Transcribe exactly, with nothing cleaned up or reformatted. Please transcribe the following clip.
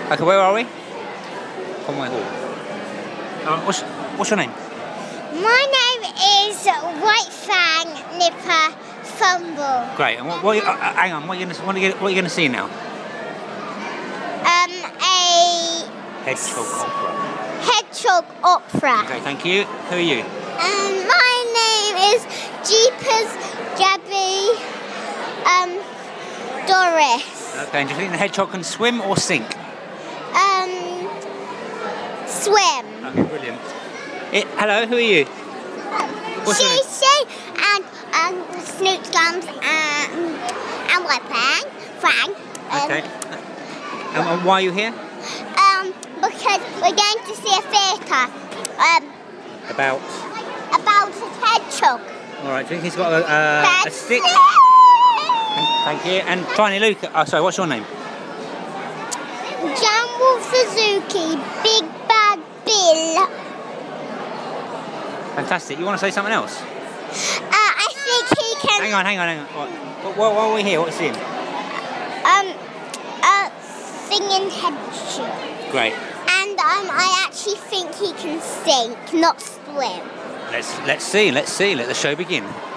Okay, where are we? Conway Hall. Um, what's, what's your name? My name is White Fang Nipper Fumble. Great. And what? what you, uh, uh, hang on. What are you gonna? What are you, what are you gonna see now? Um, a Hedgehog opera. hedgehog opera. Okay, thank you. Who are you? Um, my name is Jeepers Gabby um, Doris. Okay. And do you think the hedgehog can swim or sink? Um, swim. Okay, brilliant. It, hello. Who are you? What's your She, name? she, and um, Snoop Gums and and White Fang, Fang. Um, Okay. And, and why are you here? Um, because we're going to see a theatre. Um, About. about a hedgehog. All right. Do you think he's got a, uh, a stick? Thank you. And finally, Luke. Oh, sorry. What's your name? Jamwolf Suzuki, Big Bad Bill. Fantastic. You want to say something else? Uh, I think he can. Hang on. Hang on. Hang on. What, what, what are we here? What's in? Um, uh, singing hedgehog. Great. And um, I actually think he can sink, not swim. Let's let's see. Let's see. Let the show begin.